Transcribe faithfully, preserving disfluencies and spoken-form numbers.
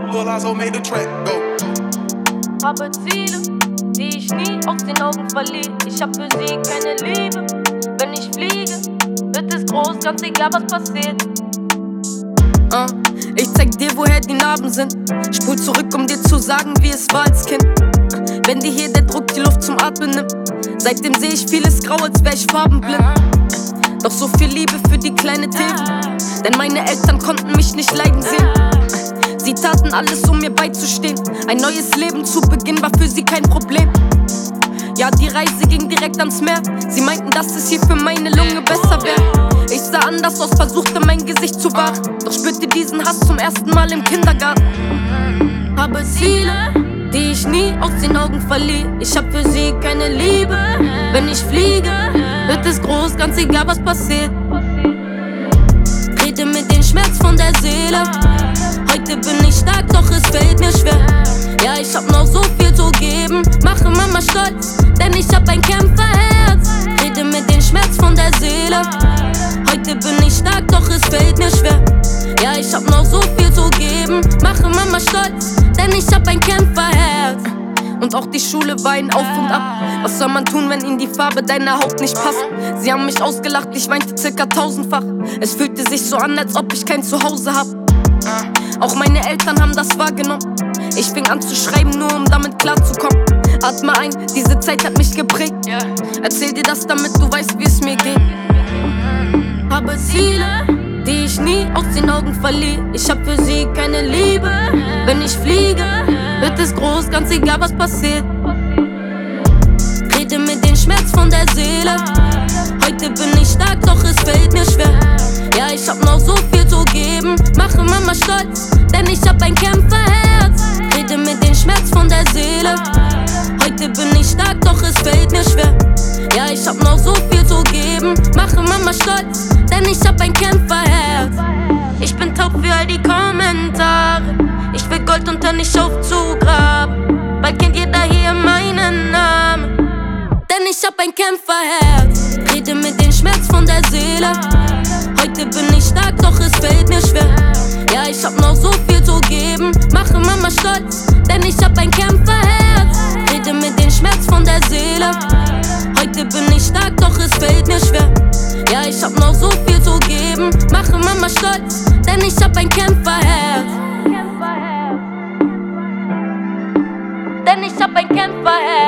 Pull also made the track go. Habe Ziele, die ich nie aus den Augen verliere. Ich hab für sie keine Liebe. Wenn ich fliege, wird es groß, ganz egal was passiert. Uh, ich zeig dir, woher die Narben sind. Spul zurück, um dir zu sagen, wie es war als Kind. Wenn dir hier der Druck die Luft zum Atmen nimmt. Seitdem seh ich vieles grau, als wär ich farbenblind. Doch so viel Liebe für die kleine Themen. Denn meine Eltern konnten mich nicht leiden sehen. Sie taten alles, um mir beizustehen. Ein neues Leben zu Beginn war für sie kein Problem. Ja, die Reise ging direkt ans Meer. Sie meinten, dass es hier für meine Lunge besser wäre. Ich sah anders aus, versuchte mein Gesicht zu wahren. Doch spürte diesen Hass zum ersten Mal im Kindergarten. Habe Ziele, die ich nie aus den Augen verliere. Ich hab für sie keine Liebe. Wenn ich fliege, wird es groß, ganz egal was passiert. Rede mit dem Schmerz von der Seele. Heute bin ich stark, doch es fällt mir schwer. Ja, ich hab noch so viel zu geben. Mache Mama stolz, denn ich hab ein Kämpferherz. Rede mit dem Schmerz von der Seele. Heute bin ich stark, doch es fällt mir schwer. Ja, ich hab noch so viel zu geben. Mache Mama stolz, denn ich hab ein Kämpferherz. Und auch die Schule war ein Auf und Ab. Was soll man tun, wenn ihnen die Farbe deiner Haut nicht passt? Sie haben mich ausgelacht, ich weinte circa tausendfach. Es fühlte sich so an, als ob ich kein Zuhause hab. Auch meine Eltern haben das wahrgenommen. Ich fing an zu schreiben, nur um damit klarzukommen. Atme ein, diese Zeit hat mich geprägt. Erzähl dir das, damit du weißt, wie es mir geht. Habe Ziele, die ich nie aus den Augen verliere. Ich hab für sie keine Liebe. Wenn ich fliege, wird es groß, ganz egal was passiert. Rede mit dem Schmerz von der Seele. Heute bin ich stark, doch es fällt mir schwer. Ja, ich hab noch so viel zu geben. Mache Mama stolz, denn ich hab ein Kämpferherz. Rede mit dem Schmerz von der Seele. Heute bin ich stark, doch es fällt mir schwer. Ja, ich hab noch so viel zu geben. Mache Mama stolz, denn ich hab ein Kämpferherz. Ich bin taub für all die Kommentare. Ich will Gold und hör nicht auf zu graben. Bald kennt jeder hier meinen Namen. Denn ich hab ein Kämpferherz. Rede mit dem Schmerz von der Seele. Heute bin ich stark, doch es fällt mir schwer. Ja, ich hab noch so viel zu geben. Mache Mama stolz, denn ich hab ein Kämpferherz. Rede mit dem Schmerz von der Seele. Heute bin ich stark, doch es fällt mir schwer. Ja, ich hab noch so viel zu geben. Mache Mama stolz, denn ich hab ein Kämpferherz. Denn ich hab ein Kämpferherz.